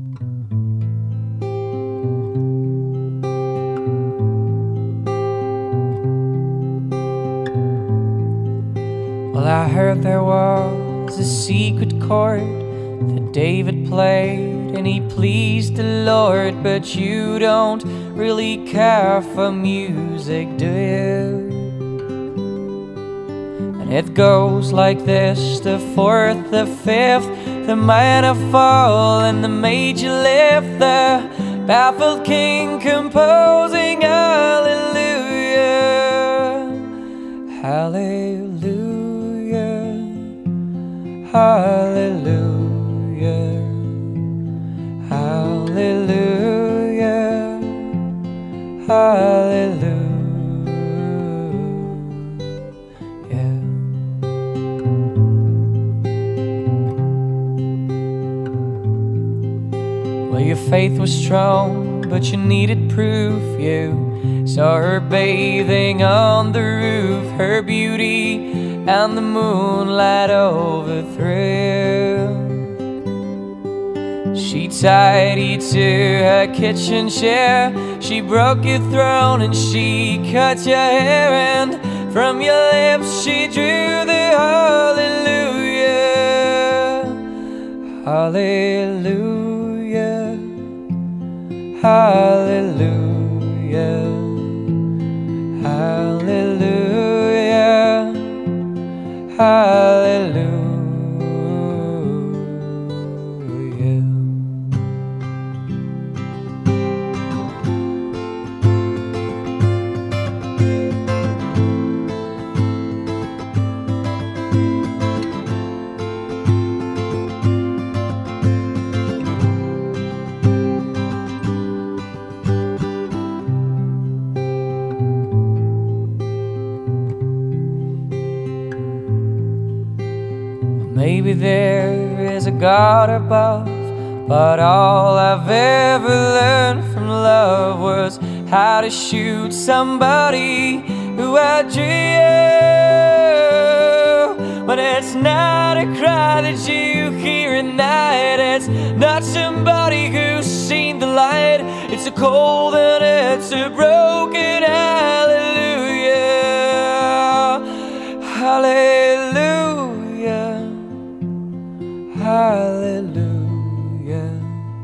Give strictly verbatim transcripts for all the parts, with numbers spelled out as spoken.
Well, I heard there was a secret chord that David played and he pleased the Lord, but you don't really care for music, do you? And it goes like this: the fourth, the fifth, the minor fall and the major lift, the baffled king composing hallelujah, hallelujah, hallelujah, hallelujah, hallelujah. Well, your faith was strong, but you needed proof. You saw her bathing on the roof, her beauty and the moonlight overthrew. She tied you to her kitchen chair, she broke your throne and she cut your hair, and from your lips she drew the hallelujah, hallelujah, hallelujah, hallelujah, hallelujah. Maybe there is a God above, but all I've ever learned from love was how to shoot somebody who outdrew you. But it's not a cry that you hear at night, it's not somebody who's seen the light, it's a cold and it's a broken hallelujah, hallelujah, hallelujah,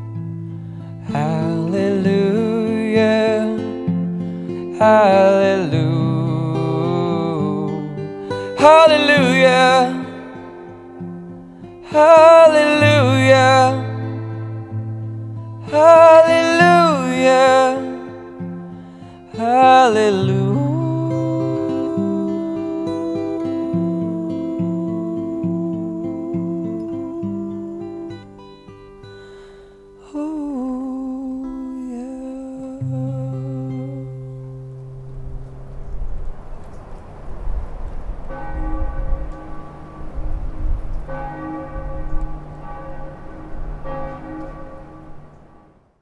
hallelujah, hallelujah, hallelujah, hallelujah, hallelujah.